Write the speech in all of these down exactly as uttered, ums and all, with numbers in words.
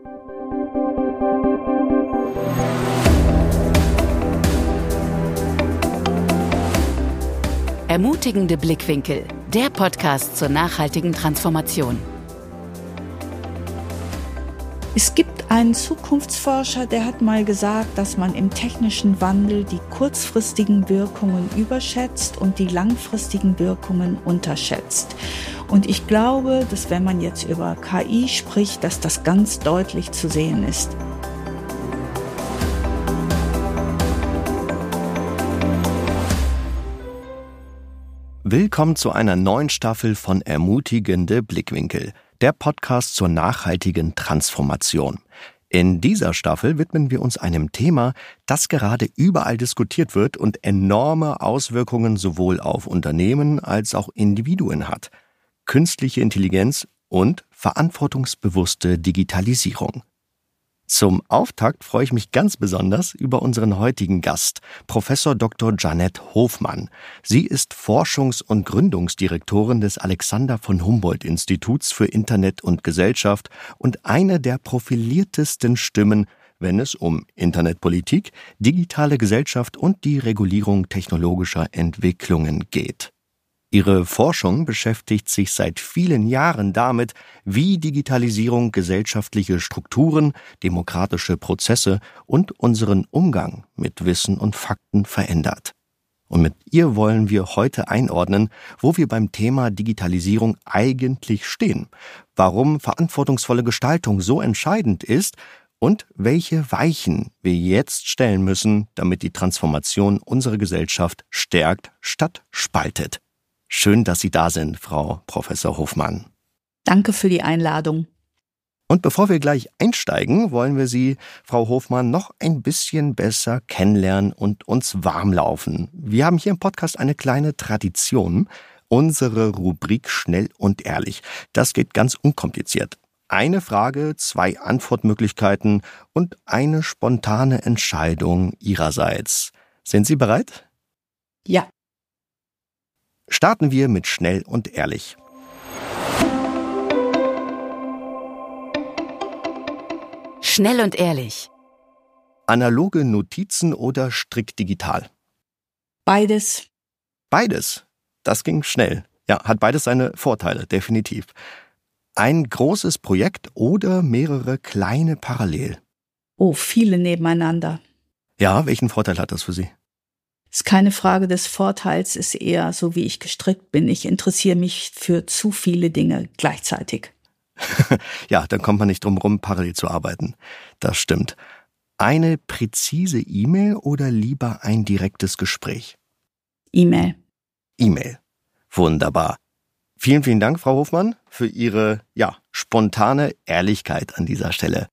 Ermutigende Blickwinkel, der Podcast zur nachhaltigen Transformation. Es gibt einen Zukunftsforscher, der hat mal gesagt, dass man im technischen Wandel die kurzfristigen Wirkungen überschätzt und die langfristigen Wirkungen unterschätzt. Und ich glaube, dass wenn man jetzt über K I spricht, dass das ganz deutlich zu sehen ist. Willkommen zu einer neuen Staffel von Ermutigende Blickwinkel, der Podcast zur nachhaltigen Transformation. In dieser Staffel widmen wir uns einem Thema, das gerade überall diskutiert wird und enorme Auswirkungen sowohl auf Unternehmen als auch Individuen hat: künstliche Intelligenz und verantwortungsbewusste Digitalisierung. Zum Auftakt freue ich mich ganz besonders über unseren heutigen Gast, Professor Doktor Jeanette Hofmann. Sie ist Forschungs- und Gründungsdirektorin des Alexander von Humboldt-Instituts für Internet und Gesellschaft und eine der profiliertesten Stimmen, wenn es um Internetpolitik, digitale Gesellschaft und die Regulierung technologischer Entwicklungen geht. Ihre Forschung beschäftigt sich seit vielen Jahren damit, wie Digitalisierung gesellschaftliche Strukturen, demokratische Prozesse und unseren Umgang mit Wissen und Fakten verändert. Und mit ihr wollen wir heute einordnen, wo wir beim Thema Digitalisierung eigentlich stehen, warum verantwortungsvolle Gestaltung so entscheidend ist und welche Weichen wir jetzt stellen müssen, damit die Transformation unsere Gesellschaft stärkt statt spaltet. Schön, dass Sie da sind, Frau Professor Hofmann. Danke für die Einladung. Und bevor wir gleich einsteigen, wollen wir Sie, Frau Hofmann, noch ein bisschen besser kennenlernen und uns warmlaufen. Wir haben hier im Podcast eine kleine Tradition, unsere Rubrik Schnell und Ehrlich. Das geht ganz unkompliziert. Eine Frage, zwei Antwortmöglichkeiten und eine spontane Entscheidung Ihrerseits. Sind Sie bereit? Ja. Starten wir mit Schnell und Ehrlich. Schnell und ehrlich. Analoge Notizen oder strikt digital? Beides. Beides. Das ging schnell. Ja, hat beides seine Vorteile, definitiv. Ein großes Projekt oder mehrere kleine parallel? Oh, viele nebeneinander. Ja, welchen Vorteil hat das für Sie? Ist keine Frage des Vorteils, ist eher so, wie ich gestrickt bin. Ich interessiere mich für zu viele Dinge gleichzeitig. Ja, dann kommt man nicht drum rum, parallel zu arbeiten. Das stimmt. Eine präzise E-Mail oder lieber ein direktes Gespräch? E-Mail. E-Mail. Wunderbar. Vielen, vielen Dank, Frau Hofmann, für Ihre, ja, spontane Ehrlichkeit an dieser Stelle.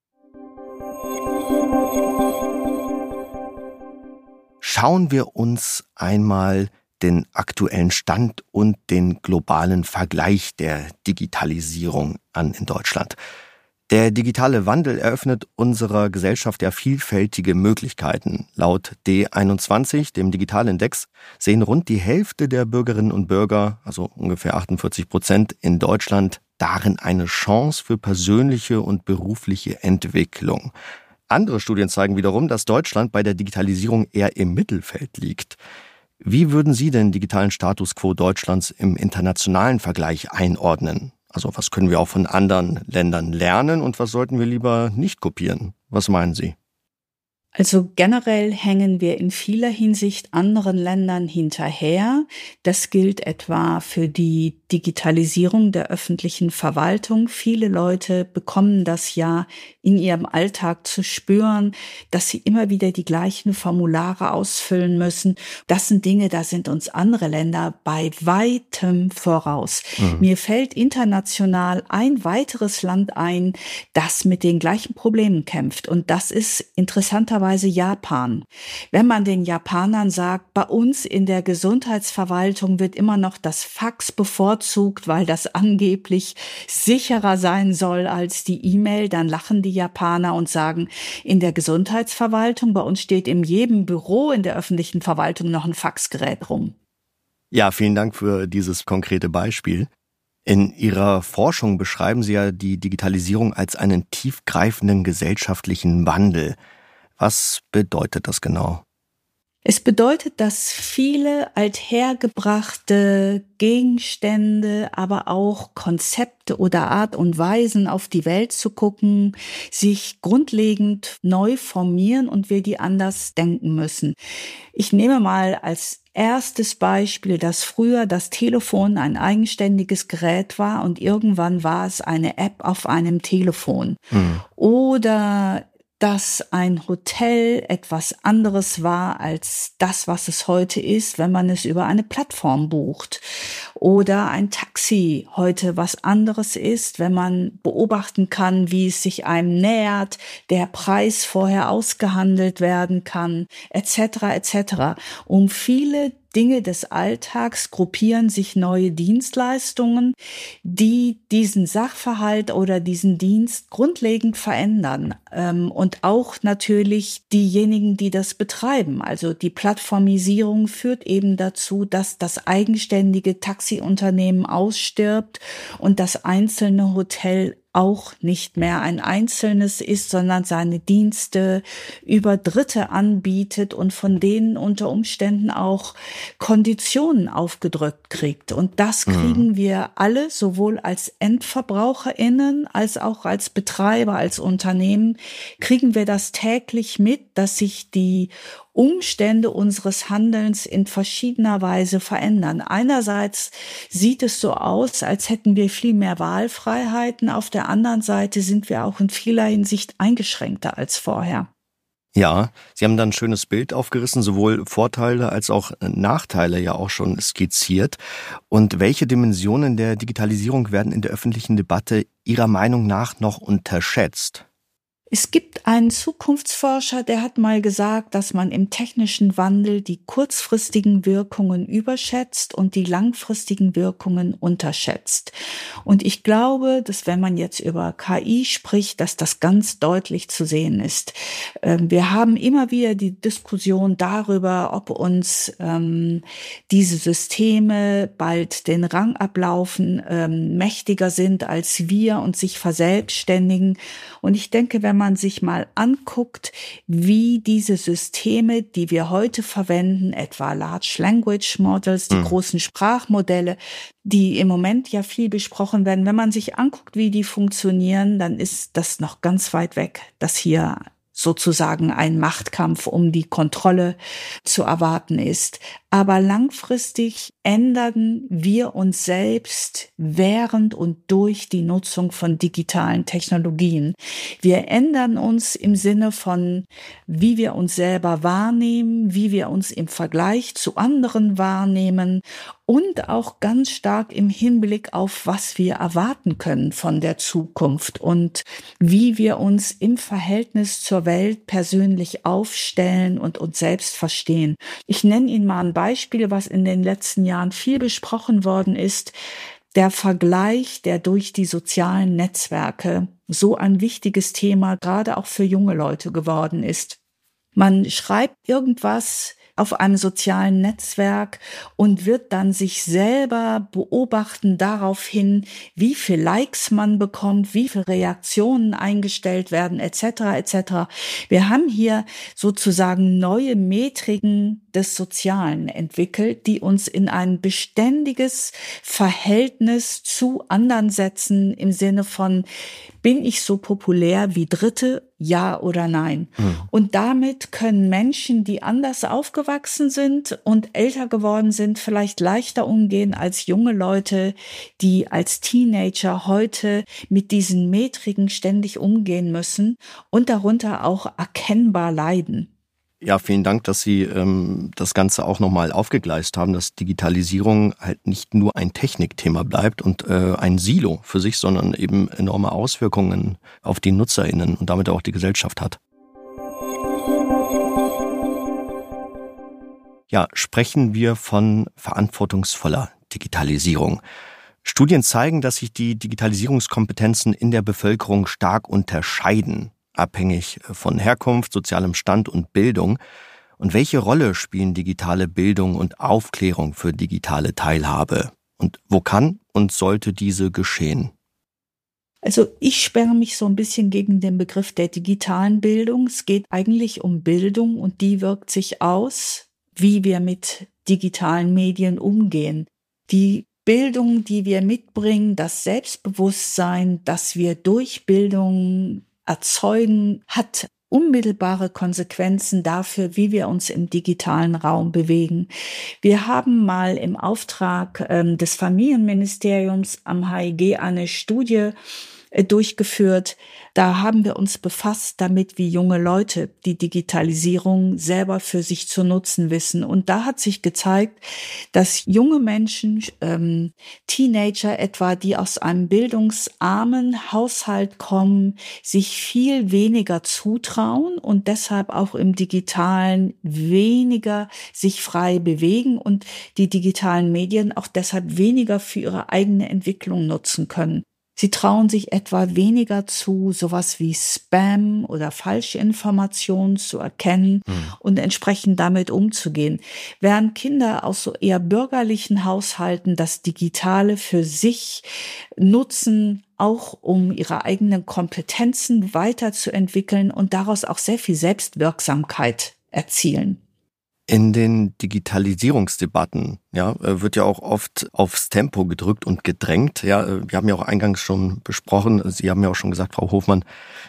Schauen wir uns einmal den aktuellen Stand und den globalen Vergleich der Digitalisierung an in Deutschland. Der digitale Wandel eröffnet unserer Gesellschaft ja vielfältige Möglichkeiten. Laut D einundzwanzig, dem Digitalindex, sehen rund die Hälfte der Bürgerinnen und Bürger, also ungefähr achtundvierzig Prozent in Deutschland, darin eine Chance für persönliche und berufliche Entwicklung. Andere Studien zeigen wiederum, dass Deutschland bei der Digitalisierung eher im Mittelfeld liegt. Wie würden Sie den digitalen Status quo Deutschlands im internationalen Vergleich einordnen? Also was können wir auch von anderen Ländern lernen und was sollten wir lieber nicht kopieren? Was meinen Sie? Also generell hängen wir in vieler Hinsicht anderen Ländern hinterher. Das gilt etwa für die Digitalisierung der öffentlichen Verwaltung. Viele Leute bekommen das ja in ihrem Alltag zu spüren, dass sie immer wieder die gleichen Formulare ausfüllen müssen. Das sind Dinge, da sind uns andere Länder bei weitem voraus. Mhm. Mir fällt international ein weiteres Land ein, das mit den gleichen Problemen kämpft. Und das ist interessanterweise Japan. Wenn man den Japanern sagt, bei uns in der Gesundheitsverwaltung wird immer noch das Fax bevorzugt, weil das angeblich sicherer sein soll als die E-Mail, dann lachen die Japaner und sagen, in der Gesundheitsverwaltung, bei uns steht in jedem Büro in der öffentlichen Verwaltung noch ein Faxgerät rum. Ja, vielen Dank für dieses konkrete Beispiel. In Ihrer Forschung beschreiben Sie ja die Digitalisierung als einen tiefgreifenden gesellschaftlichen Wandel. Was bedeutet das genau? Es bedeutet, dass viele althergebrachte Gegenstände, aber auch Konzepte oder Art und Weisen, auf die Welt zu gucken, sich grundlegend neu formieren und wir die anders denken müssen. Ich nehme mal als erstes Beispiel, dass früher das Telefon ein eigenständiges Gerät war und irgendwann war es eine App auf einem Telefon. Hm. Oder dass ein Hotel etwas anderes war als das, was es heute ist, wenn man es über eine Plattform bucht. Oder ein Taxi heute was anderes ist, wenn man beobachten kann, wie es sich einem nähert, der Preis vorher ausgehandelt werden kann, et cetera et cetera. Um viele Dinge des Alltags gruppieren sich neue Dienstleistungen, die diesen Sachverhalt oder diesen Dienst grundlegend verändern. Und auch natürlich diejenigen, die das betreiben. Also die Plattformisierung führt eben dazu, dass das eigenständige Taxiunternehmen ausstirbt und das einzelne Hotel auch nicht mehr ein einzelnes ist, sondern seine Dienste über Dritte anbietet und von denen unter Umständen auch Konditionen aufgedrückt kriegt. Und das kriegen mhm. wir alle, sowohl als EndverbraucherInnen als auch als Betreiber, als Unternehmen, kriegen wir das täglich mit, dass sich die Umstände unseres Handelns in verschiedener Weise verändern. Einerseits sieht es so aus, als hätten wir viel mehr Wahlfreiheiten. Auf der anderen Seite sind wir auch in vieler Hinsicht eingeschränkter als vorher. Ja, Sie haben da ein schönes Bild aufgerissen, sowohl Vorteile als auch Nachteile ja auch schon skizziert. Und welche Dimensionen der Digitalisierung werden in der öffentlichen Debatte Ihrer Meinung nach noch unterschätzt? Es gibt einen Zukunftsforscher, der hat mal gesagt, dass man im technischen Wandel die kurzfristigen Wirkungen überschätzt und die langfristigen Wirkungen unterschätzt. Und ich glaube, dass wenn man jetzt über K I spricht, dass das ganz deutlich zu sehen ist. Wir haben immer wieder die Diskussion darüber, ob uns ähm, diese Systeme bald den Rang ablaufen, ähm, mächtiger sind als wir und sich verselbstständigen. Und ich denke, wenn man sich mal anguckt, wie diese Systeme, die wir heute verwenden, etwa Large Language Models, die mhm. großen Sprachmodelle, die im Moment ja viel besprochen werden, wenn man sich anguckt, wie die funktionieren, dann ist das noch ganz weit weg, dass hier sozusagen ein Machtkampf um die Kontrolle zu erwarten ist. Aber langfristig ändern wir uns selbst während und durch die Nutzung von digitalen Technologien. Wir ändern uns im Sinne von, wie wir uns selber wahrnehmen, wie wir uns im Vergleich zu anderen wahrnehmen und auch ganz stark im Hinblick auf, was wir erwarten können von der Zukunft und wie wir uns im Verhältnis zur Welt persönlich aufstellen und uns selbst verstehen. Ich nenne Ihnen mal ein Beispiel, was in den letzten Jahren viel besprochen worden ist. Der Vergleich, der durch die sozialen Netzwerke so ein wichtiges Thema, gerade auch für junge Leute geworden ist. Man schreibt irgendwas auf einem sozialen Netzwerk und wird dann sich selber beobachten daraufhin, wie viel Likes man bekommt, wie viele Reaktionen eingestellt werden, et cetera et cetera. Wir haben hier sozusagen neue Metriken des Sozialen entwickelt, die uns in ein beständiges Verhältnis zu anderen setzen im Sinne von, bin ich so populär wie Dritte, ja oder nein? Mhm. Und damit können Menschen, die anders aufgewachsen sind und älter geworden sind, vielleicht leichter umgehen als junge Leute, die als Teenager heute mit diesen Metriken ständig umgehen müssen und darunter auch erkennbar leiden. Ja, vielen Dank, dass Sie ähm, das Ganze auch nochmal aufgegleist haben, dass Digitalisierung halt nicht nur ein Technikthema bleibt und äh, ein Silo für sich, sondern eben enorme Auswirkungen auf die NutzerInnen und damit auch die Gesellschaft hat. Ja, sprechen wir von verantwortungsvoller Digitalisierung. Studien zeigen, dass sich die Digitalisierungskompetenzen in der Bevölkerung stark unterscheiden, abhängig von Herkunft, sozialem Stand und Bildung. Und welche Rolle spielen digitale Bildung und Aufklärung für digitale Teilhabe? Und wo kann und sollte diese geschehen? Also ich sperre mich so ein bisschen gegen den Begriff der digitalen Bildung. Es geht eigentlich um Bildung und die wirkt sich aus, wie wir mit digitalen Medien umgehen. Die Bildung, die wir mitbringen, das Selbstbewusstsein, das wir durch Bildung erzeugen, hat unmittelbare Konsequenzen dafür, wie wir uns im digitalen Raum bewegen. Wir haben mal im Auftrag ähm, des Familienministeriums am H I G eine Studie äh, durchgeführt. Da haben wir uns befasst damit, wie junge Leute die Digitalisierung selber für sich zu nutzen wissen. Und da hat sich gezeigt, dass junge Menschen, ähm, Teenager etwa, die aus einem bildungsarmen Haushalt kommen, sich viel weniger zutrauen und deshalb auch im Digitalen weniger sich frei bewegen und die digitalen Medien auch deshalb weniger für ihre eigene Entwicklung nutzen können. Sie trauen sich etwa weniger zu, sowas wie Spam oder falsche Informationen zu erkennen mhm. und entsprechend damit umzugehen. Während Kinder aus so eher bürgerlichen Haushalten das Digitale für sich nutzen, auch um ihre eigenen Kompetenzen weiterzuentwickeln und daraus auch sehr viel Selbstwirksamkeit erzielen. In den Digitalisierungsdebatten ja, wird ja auch oft aufs Tempo gedrückt und gedrängt. Ja, wir haben ja auch eingangs schon besprochen, Sie haben ja auch schon gesagt, Frau Hofmann,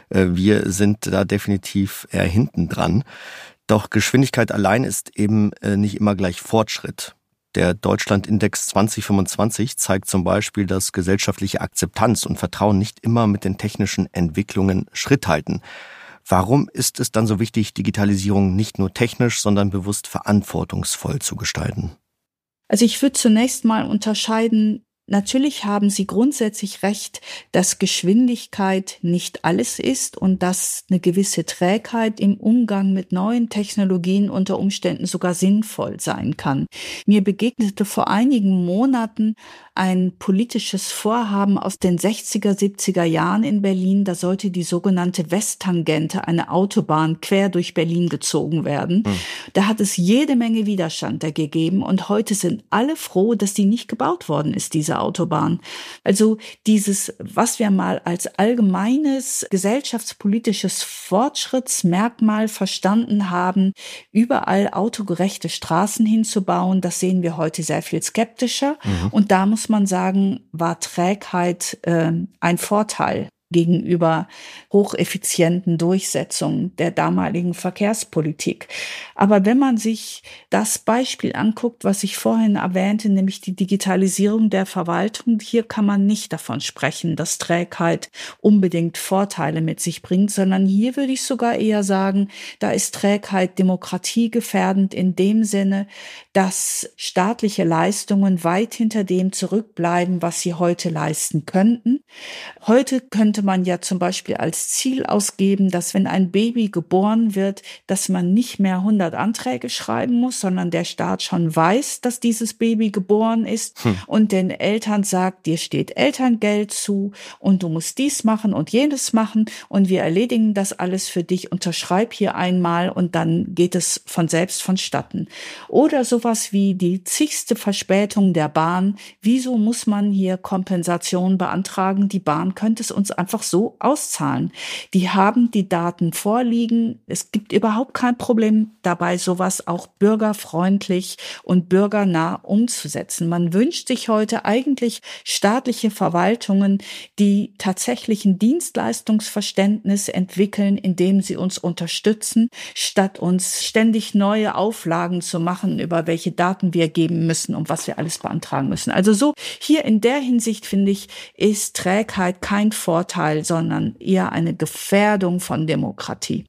wir sind da definitiv eher hinten dran. Doch Geschwindigkeit allein ist eben nicht immer gleich Fortschritt. Der Deutschland-Index zwanzig fünfundzwanzig zeigt zum Beispiel, dass gesellschaftliche Akzeptanz und Vertrauen nicht immer mit den technischen Entwicklungen Schritt halten. Warum ist es dann so wichtig, Digitalisierung nicht nur technisch, sondern bewusst verantwortungsvoll zu gestalten? Also ich würde zunächst mal unterscheiden, natürlich haben Sie grundsätzlich recht, dass Geschwindigkeit nicht alles ist und dass eine gewisse Trägheit im Umgang mit neuen Technologien unter Umständen sogar sinnvoll sein kann. Mir begegnete vor einigen Monaten ein politisches Vorhaben aus den sechziger, siebziger Jahren in Berlin. Da sollte die sogenannte Westtangente, eine Autobahn, quer durch Berlin gezogen werden. Hm. Da hat es jede Menge Widerstand da gegeben und heute sind alle froh, dass die nicht gebaut worden ist, diese Autobahn. Also dieses, was wir mal als allgemeines gesellschaftspolitisches Fortschrittsmerkmal verstanden haben, überall autogerechte Straßen hinzubauen, das sehen wir heute sehr viel skeptischer. Mhm. Und da muss man sagen, war Trägheit äh, ein Vorteil gegenüber hocheffizienten Durchsetzungen der damaligen Verkehrspolitik. Aber wenn man sich das Beispiel anguckt, was ich vorhin erwähnte, nämlich die Digitalisierung der Verwaltung, hier kann man nicht davon sprechen, dass Trägheit unbedingt Vorteile mit sich bringt, sondern hier würde ich sogar eher sagen, da ist Trägheit demokratiegefährdend in dem Sinne, dass staatliche Leistungen weit hinter dem zurückbleiben, was sie heute leisten könnten. Heute könnte man ja zum Beispiel als Ziel ausgeben, dass wenn ein Baby geboren wird, dass man nicht mehr hundert Anträge schreiben muss, sondern der Staat schon weiß, dass dieses Baby geboren ist hm. und den Eltern sagt, dir steht Elterngeld zu und du musst dies machen und jenes machen und wir erledigen das alles für dich, unterschreib hier einmal und dann geht es von selbst vonstatten. Oder sowas wie die zigste Verspätung der Bahn. Wieso muss man hier Kompensation beantragen? Die Bahn könnte es uns einfach so auszahlen. Die haben die Daten vorliegen. Es gibt überhaupt kein Problem dabei, sowas auch bürgerfreundlich und bürgernah umzusetzen. Man wünscht sich heute eigentlich staatliche Verwaltungen, die tatsächlich ein Dienstleistungsverständnis entwickeln, indem sie uns unterstützen, statt uns ständig neue Auflagen zu machen, über welche Daten wir geben müssen und was wir alles beantragen müssen. Also so hier in der Hinsicht, finde ich, ist Trägheit kein Vorteil, sondern eher eine Gefährdung von Demokratie.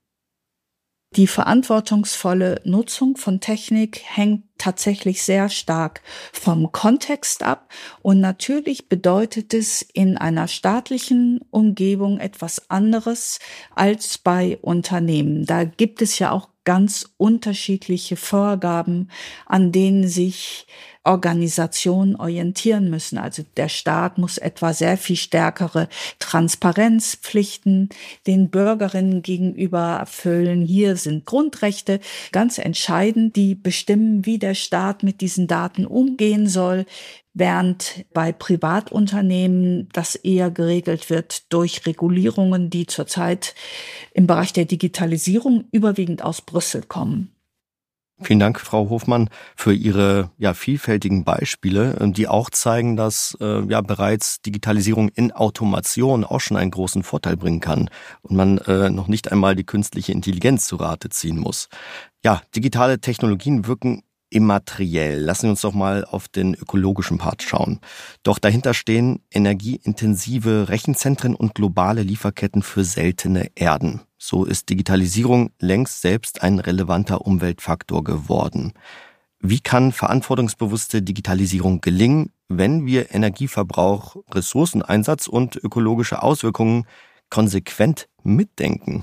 Die verantwortungsvolle Nutzung von Technik hängt tatsächlich sehr stark vom Kontext ab. Und natürlich bedeutet es in einer staatlichen Umgebung etwas anderes als bei Unternehmen. Da gibt es ja auch ganz unterschiedliche Vorgaben, an denen sich Organisationen orientieren müssen. Also der Staat muss etwa sehr viel stärkere Transparenzpflichten den Bürgerinnen gegenüber erfüllen. Hier sind Grundrechte ganz entscheidend, die bestimmen, wie der der Staat mit diesen Daten umgehen soll, während bei Privatunternehmen das eher geregelt wird durch Regulierungen, die zurzeit im Bereich der Digitalisierung überwiegend aus Brüssel kommen. Vielen Dank, Frau Hofmann, für Ihre ja, vielfältigen Beispiele, die auch zeigen, dass äh, ja bereits Digitalisierung in Automation auch schon einen großen Vorteil bringen kann und man äh, noch nicht einmal die künstliche Intelligenz zu Rate ziehen muss. Ja, digitale Technologien wirken immateriell. Lassen wir uns doch mal auf den ökologischen Part schauen. Doch dahinter stehen energieintensive Rechenzentren und globale Lieferketten für seltene Erden. So ist Digitalisierung längst selbst ein relevanter Umweltfaktor geworden. Wie kann verantwortungsbewusste Digitalisierung gelingen, wenn wir Energieverbrauch, Ressourceneinsatz und ökologische Auswirkungen konsequent mitdenken?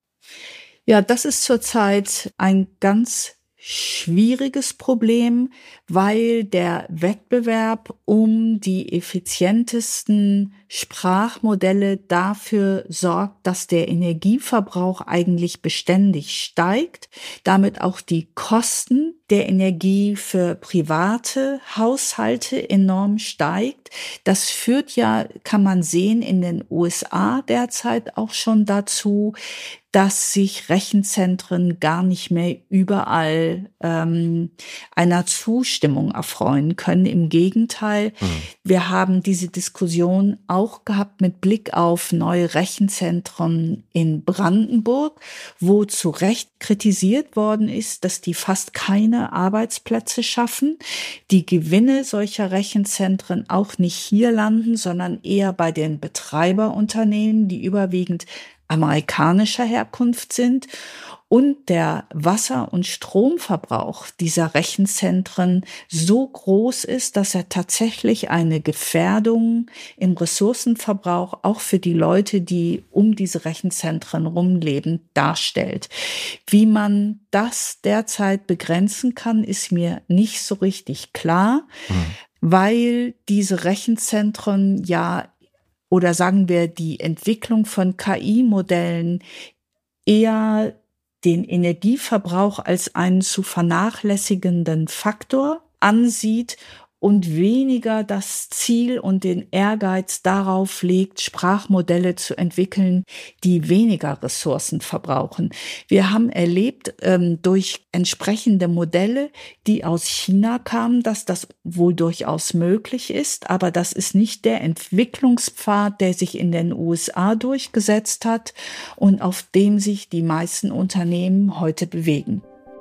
Ja, das ist zurzeit ein ganz schwieriges Problem, weil der Wettbewerb um die effizientesten Sprachmodelle dafür sorgt, dass der Energieverbrauch eigentlich beständig steigt, damit auch die Kosten der Energie für private Haushalte enorm steigt. Das führt ja, kann man sehen, in den U S A derzeit auch schon dazu, dass sich Rechenzentren gar nicht mehr überall ähm, einer Zustimmung erfreuen können. Im Gegenteil, mhm. wir haben diese Diskussion auch gehabt mit Blick auf neue Rechenzentren in Brandenburg, wo zu Recht kritisiert worden ist, dass die fast keine Arbeitsplätze schaffen, die Gewinne solcher Rechenzentren auch nicht hier landen, sondern eher bei den Betreiberunternehmen, die überwiegend amerikanischer Herkunft sind, und der Wasser- und Stromverbrauch dieser Rechenzentren so groß ist, dass er tatsächlich eine Gefährdung im Ressourcenverbrauch auch für die Leute, die um diese Rechenzentren rumleben, darstellt. Wie man das derzeit begrenzen kann, ist mir nicht so richtig klar, mhm. weil diese Rechenzentren ja, oder sagen wir, die Entwicklung von K I-Modellen eher den Energieverbrauch als einen zu vernachlässigenden Faktor ansieht und weniger das Ziel und den Ehrgeiz darauf legt, Sprachmodelle zu entwickeln, die weniger Ressourcen verbrauchen. Wir haben erlebt ähm, durch entsprechende Modelle, die aus China kamen, dass das wohl durchaus möglich ist, aber das ist nicht der Entwicklungspfad, der sich in den U S A durchgesetzt hat und auf dem sich die meisten Unternehmen heute bewegen.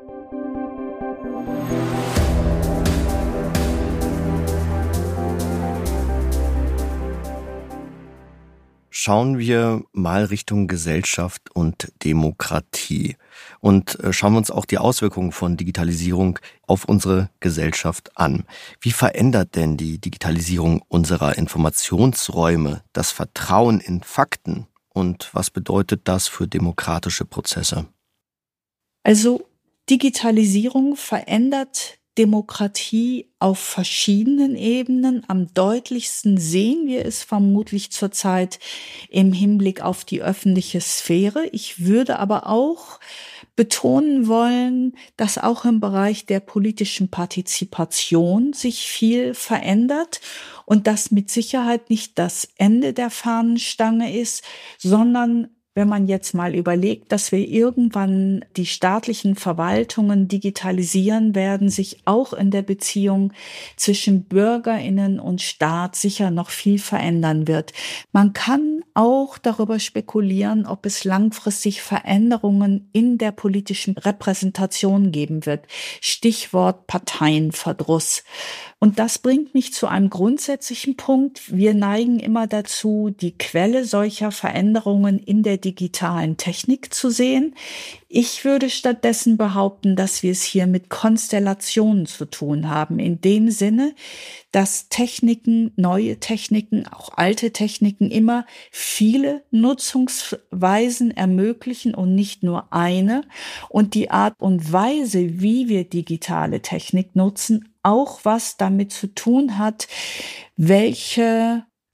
Schauen wir mal Richtung Gesellschaft und Demokratie und schauen wir uns auch die Auswirkungen von Digitalisierung auf unsere Gesellschaft an. Wie verändert denn die Digitalisierung unserer Informationsräume das Vertrauen in Fakten und was bedeutet das für demokratische Prozesse? Also Digitalisierung verändert Demokratie auf verschiedenen Ebenen. Am deutlichsten sehen wir es vermutlich zurzeit im Hinblick auf die öffentliche Sphäre. Ich würde aber auch betonen wollen, dass auch im Bereich der politischen Partizipation sich viel verändert und das mit Sicherheit nicht das Ende der Fahnenstange ist, sondern wenn man jetzt mal überlegt, dass wir irgendwann die staatlichen Verwaltungen digitalisieren werden, sich auch in der Beziehung zwischen BürgerInnen und Staat sicher noch viel verändern wird. Man kann auch darüber spekulieren, ob es langfristig Veränderungen in der politischen Repräsentation geben wird. Stichwort Parteienverdruss. Und das bringt mich zu einem grundsätzlichen Punkt. Wir neigen immer dazu, die Quelle solcher Veränderungen in der digitalen Technik zu sehen. Ich würde stattdessen behaupten, dass wir es hier mit Konstellationen zu tun haben, in dem Sinne, dass Techniken, neue Techniken, auch alte Techniken immer viele Nutzungsweisen ermöglichen und nicht nur eine. Und die Art und Weise, wie wir digitale Technik nutzen, auch was damit zu tun hat, welche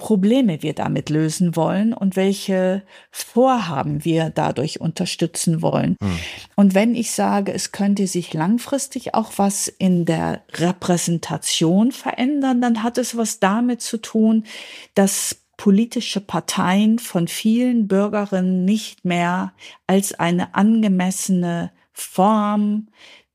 Probleme wir damit lösen wollen und welche Vorhaben wir dadurch unterstützen wollen. Hm. Und wenn ich sage, es könnte sich langfristig auch was in der Repräsentation verändern, dann hat es was damit zu tun, dass politische Parteien von vielen Bürgerinnen nicht mehr als eine angemessene Form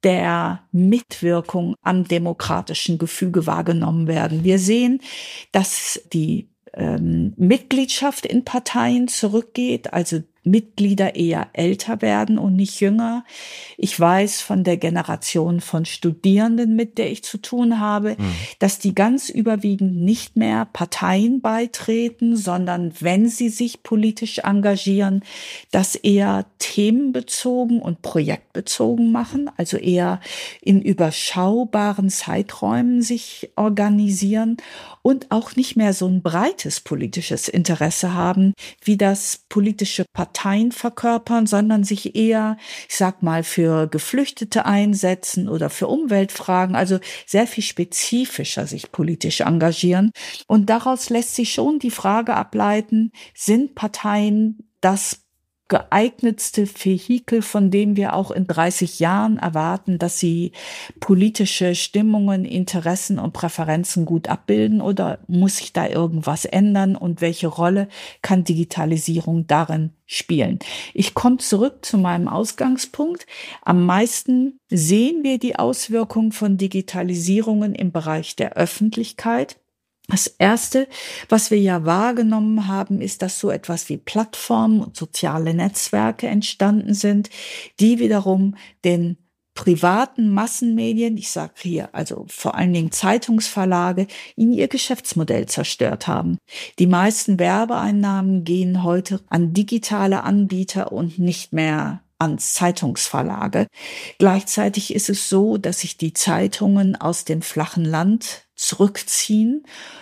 der Mitwirkung am demokratischen Gefüge wahrgenommen werden. Wir sehen, dass die ähm, Mitgliedschaft in Parteien zurückgeht, also Mitglieder eher älter werden und nicht jünger. Ich weiß von der Generation von Studierenden, mit der ich zu tun habe, mhm. dass die ganz überwiegend nicht mehr Parteien beitreten, sondern wenn sie sich politisch engagieren, das eher themenbezogen und projektbezogen machen, also eher in überschaubaren Zeiträumen sich organisieren und auch nicht mehr so ein breites politisches Interesse haben, wie das politische Parteien verkörpern, sondern sich eher, ich sag mal, für Geflüchtete einsetzen oder für Umweltfragen, also sehr viel spezifischer sich politisch engagieren. Und daraus lässt sich schon die Frage ableiten, sind Parteien das geeignetste Vehikel, von dem wir auch in dreißig Jahren erwarten, dass sie politische Stimmungen, Interessen und Präferenzen gut abbilden, oder muss sich da irgendwas ändern und welche Rolle kann Digitalisierung darin spielen? Ich komme zurück zu meinem Ausgangspunkt. Am meisten sehen wir die Auswirkungen von Digitalisierungen im Bereich der Öffentlichkeit. Das Erste, was wir ja wahrgenommen haben, ist, dass so etwas wie Plattformen und soziale Netzwerke entstanden sind, die wiederum den privaten Massenmedien, ich sage hier also vor allen Dingen Zeitungsverlage, in ihr Geschäftsmodell zerstört haben. Die meisten Werbeeinnahmen gehen heute an digitale Anbieter und nicht mehr an Zeitungsverlage. Gleichzeitig ist es so, dass sich die Zeitungen aus dem flachen Land zurückziehen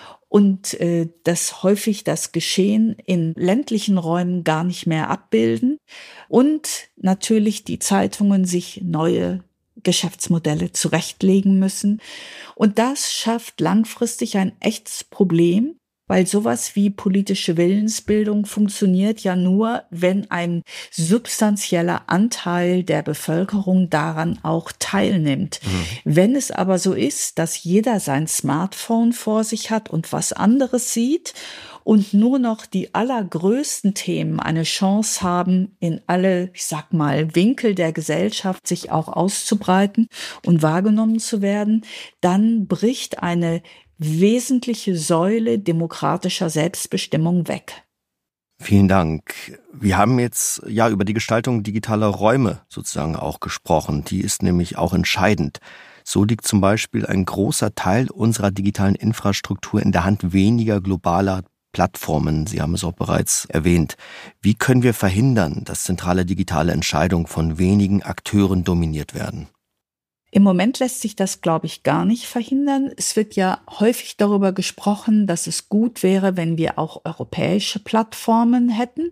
und äh, dass häufig das Geschehen in ländlichen Räumen gar nicht mehr abbilden und natürlich die Zeitungen sich neue Geschäftsmodelle zurechtlegen müssen. Und das schafft langfristig ein echtes Problem, weil sowas wie politische Willensbildung funktioniert ja nur, wenn ein substanzieller Anteil der Bevölkerung daran auch teilnimmt. Mhm. Wenn es aber so ist, dass jeder sein Smartphone vor sich hat und was anderes sieht und nur noch die allergrößten Themen eine Chance haben, in alle, ich sag mal, Winkel der Gesellschaft sich auch auszubreiten und wahrgenommen zu werden, dann bricht eine wesentliche Säule demokratischer Selbstbestimmung weg. Vielen Dank. Wir haben jetzt ja über die Gestaltung digitaler Räume sozusagen auch gesprochen. Die ist nämlich auch entscheidend. So liegt zum Beispiel ein großer Teil unserer digitalen Infrastruktur in der Hand weniger globaler Plattformen. Sie haben es auch bereits erwähnt. Wie können wir verhindern, dass zentrale digitale Entscheidungen von wenigen Akteuren dominiert werden? Im Moment lässt sich das, glaube ich, gar nicht verhindern. Es wird ja häufig darüber gesprochen, dass es gut wäre, wenn wir auch europäische Plattformen hätten.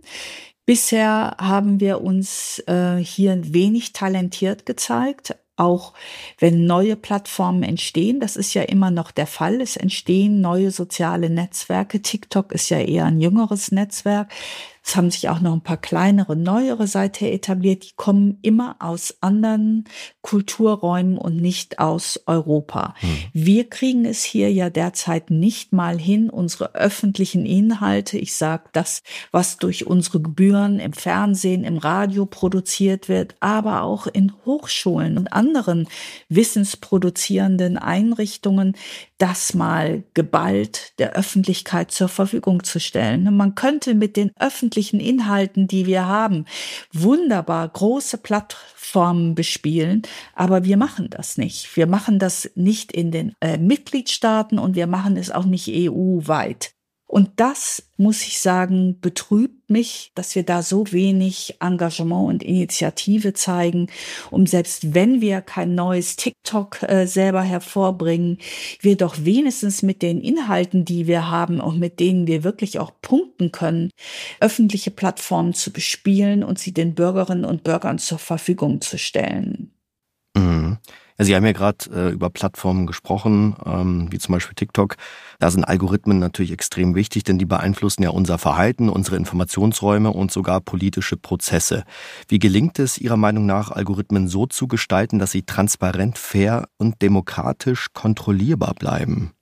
Bisher haben wir uns äh, hier wenig talentiert gezeigt. Auch wenn neue Plattformen entstehen, das ist ja immer noch der Fall. Es entstehen neue soziale Netzwerke. TikTok ist ja eher ein jüngeres Netzwerk. Es haben sich auch noch ein paar kleinere, neuere seither etabliert. Die kommen immer aus anderen Kulturräumen und nicht aus Europa. Hm. Wir kriegen es hier ja derzeit nicht mal hin, unsere öffentlichen Inhalte, ich sage das, was durch unsere Gebühren im Fernsehen, im Radio produziert wird, aber auch in Hochschulen und anderen wissensproduzierenden Einrichtungen, das mal geballt der Öffentlichkeit zur Verfügung zu stellen. Man könnte mit den öffentlichen Inhalten, die wir haben, wunderbar große Plattformen bespielen, aber wir machen das nicht. Wir machen das nicht in den äh, Mitgliedstaaten und wir machen es auch nicht E U-weit. Und das, muss ich sagen, betrübt mich, dass wir da so wenig Engagement und Initiative zeigen, um selbst wenn wir kein neues TikTok äh, selber hervorbringen, wir doch wenigstens mit den Inhalten, die wir haben und mit denen wir wirklich auch punkten können, öffentliche Plattformen zu bespielen und sie den Bürgerinnen und Bürgern zur Verfügung zu stellen. Mhm. Ja, Sie haben ja gerade äh, über Plattformen gesprochen, ähm, wie zum Beispiel TikTok. Da sind Algorithmen natürlich extrem wichtig, denn die beeinflussen ja unser Verhalten, unsere Informationsräume und sogar politische Prozesse. Wie gelingt es Ihrer Meinung nach, Algorithmen so zu gestalten, dass sie transparent, fair und demokratisch kontrollierbar bleiben?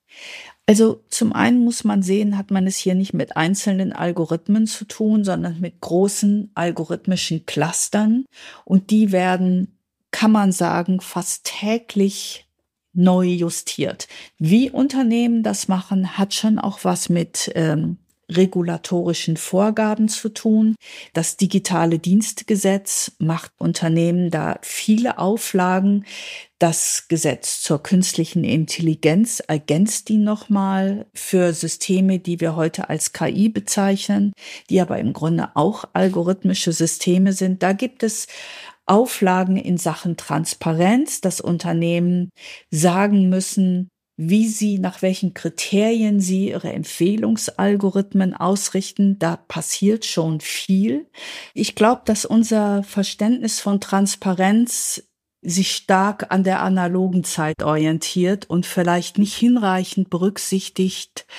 Also zum einen muss man sehen, hat man es hier nicht mit einzelnen Algorithmen zu tun, sondern mit großen algorithmischen Clustern. Und die werden, kann man sagen, fast täglich neu justiert. Wie Unternehmen das machen, hat schon auch was mit ähm, regulatorischen Vorgaben zu tun. Das digitale Dienstegesetz macht Unternehmen da viele Auflagen. Das Gesetz zur künstlichen Intelligenz ergänzt die nochmal für Systeme, die wir heute als K I bezeichnen, die aber im Grunde auch algorithmische Systeme sind. Da gibt es Auflagen in Sachen Transparenz, dass Unternehmen sagen müssen, wie sie, nach welchen Kriterien sie ihre Empfehlungsalgorithmen ausrichten. Da passiert schon viel. Ich glaube, dass unser Verständnis von Transparenz sich stark an der analogen Zeit orientiert und vielleicht nicht hinreichend berücksichtigt,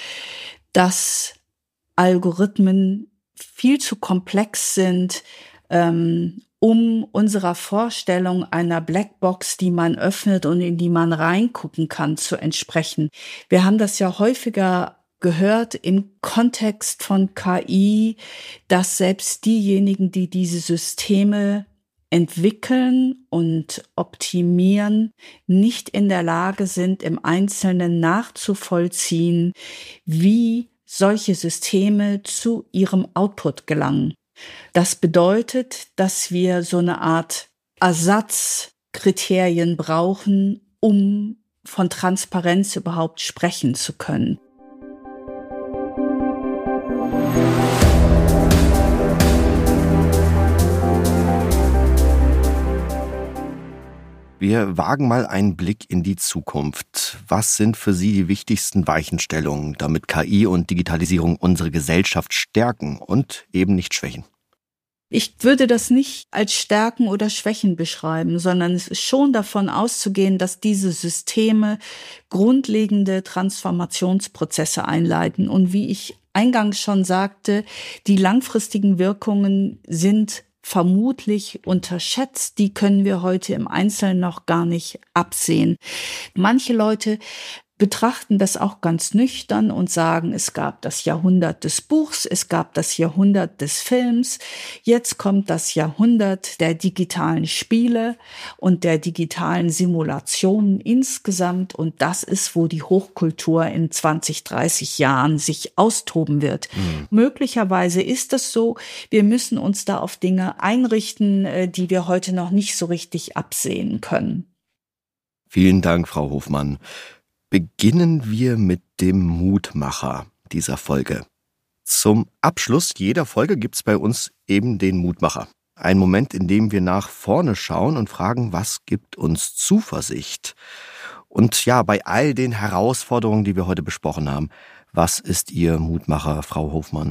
dass Algorithmen viel zu komplex sind, ähm, um unserer Vorstellung einer Blackbox, die man öffnet und in die man reingucken kann, zu entsprechen. Wir haben das ja häufiger gehört im Kontext von K I, dass selbst diejenigen, die diese Systeme entwickeln und optimieren, nicht in der Lage sind, im Einzelnen nachzuvollziehen, wie solche Systeme zu ihrem Output gelangen. Das bedeutet, dass wir so eine Art Ersatzkriterien brauchen, um von Transparenz überhaupt sprechen zu können. Wir wagen mal einen Blick in die Zukunft. Was sind für Sie die wichtigsten Weichenstellungen, damit K I und Digitalisierung unsere Gesellschaft stärken und eben nicht schwächen? Ich würde das nicht als Stärken oder Schwächen beschreiben, sondern es ist schon davon auszugehen, dass diese Systeme grundlegende Transformationsprozesse einleiten. Und wie ich eingangs schon sagte, die langfristigen Wirkungen sind vermutlich unterschätzt. Die können wir heute im Einzelnen noch gar nicht absehen. Manche Leute betrachten das auch ganz nüchtern und sagen, es gab das Jahrhundert des Buchs, es gab das Jahrhundert des Films, jetzt kommt das Jahrhundert der digitalen Spiele und der digitalen Simulationen insgesamt, und das ist, wo die Hochkultur in zwanzig, dreißig Jahren sich austoben wird. Mhm. Möglicherweise ist das so, wir müssen uns da auf Dinge einrichten, die wir heute noch nicht so richtig absehen können. Vielen Dank, Frau Hofmann. Beginnen wir mit dem Mutmacher dieser Folge. Zum Abschluss jeder Folge gibt's bei uns eben den Mutmacher. Ein Moment, in dem wir nach vorne schauen und fragen, was gibt uns Zuversicht? Und ja, bei all den Herausforderungen, die wir heute besprochen haben, was ist Ihr Mutmacher, Frau Hofmann?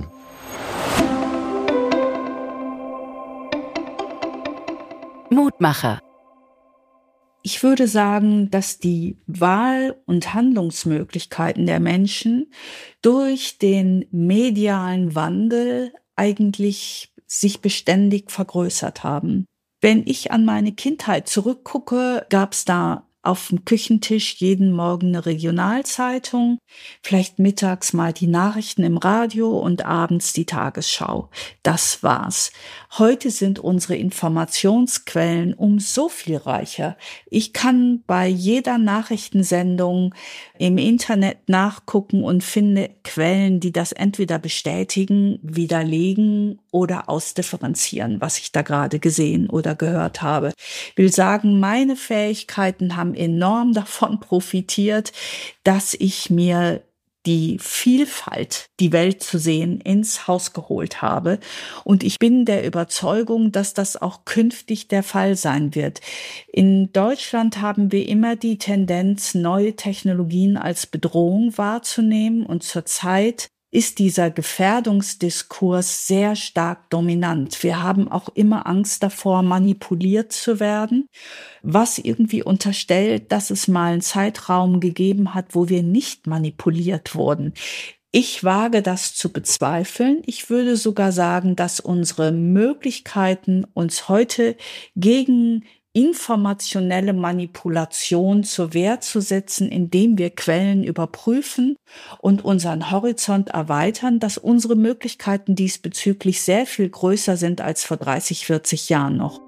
Mutmacher. Ich würde sagen, dass die Wahl- und Handlungsmöglichkeiten der Menschen durch den medialen Wandel eigentlich sich beständig vergrößert haben. Wenn ich an meine Kindheit zurückgucke, gab es da auf dem Küchentisch jeden Morgen eine Regionalzeitung, vielleicht mittags mal die Nachrichten im Radio und abends die Tagesschau. Das war's. Heute sind unsere Informationsquellen um so viel reicher. Ich kann bei jeder Nachrichtensendung im Internet nachgucken und finde Quellen, die das entweder bestätigen, widerlegen oder ausdifferenzieren, was ich da gerade gesehen oder gehört habe. Ich will sagen, meine Fähigkeiten haben enorm davon profitiert, dass ich mir die Vielfalt, die Welt zu sehen, ins Haus geholt habe. Und ich bin der Überzeugung, dass das auch künftig der Fall sein wird. In Deutschland haben wir immer die Tendenz, neue Technologien als Bedrohung wahrzunehmen. Und zurzeit ist dieser Gefährdungsdiskurs sehr stark dominant. Wir haben auch immer Angst davor, manipuliert zu werden, was irgendwie unterstellt, dass es mal einen Zeitraum gegeben hat, wo wir nicht manipuliert wurden. Ich wage das zu bezweifeln. Ich würde sogar sagen, dass unsere Möglichkeiten, uns heute gegen informationelle Manipulation zur Wehr zu setzen, indem wir Quellen überprüfen und unseren Horizont erweitern, dass unsere Möglichkeiten diesbezüglich sehr viel größer sind als vor dreißig, vierzig Jahren noch.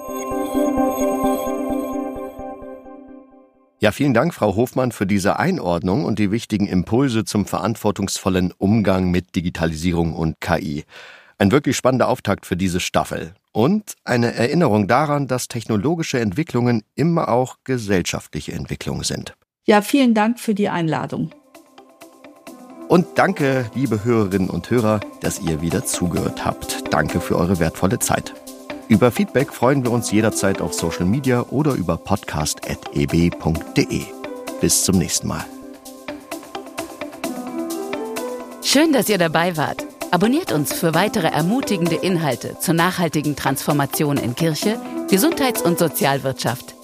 Ja, vielen Dank, Frau Hofmann, für diese Einordnung und die wichtigen Impulse zum verantwortungsvollen Umgang mit Digitalisierung und K I. Ein wirklich spannender Auftakt für diese Staffel. Und eine Erinnerung daran, dass technologische Entwicklungen immer auch gesellschaftliche Entwicklungen sind. Ja, vielen Dank für die Einladung. Und danke, liebe Hörerinnen und Hörer, dass ihr wieder zugehört habt. Danke für eure wertvolle Zeit. Über Feedback freuen wir uns jederzeit auf Social Media oder über podcast at e b punkt d e. Bis zum nächsten Mal. Schön, dass ihr dabei wart. Abonniert uns für weitere ermutigende Inhalte zur nachhaltigen Transformation in Kirche, Gesundheits- und Sozialwirtschaft.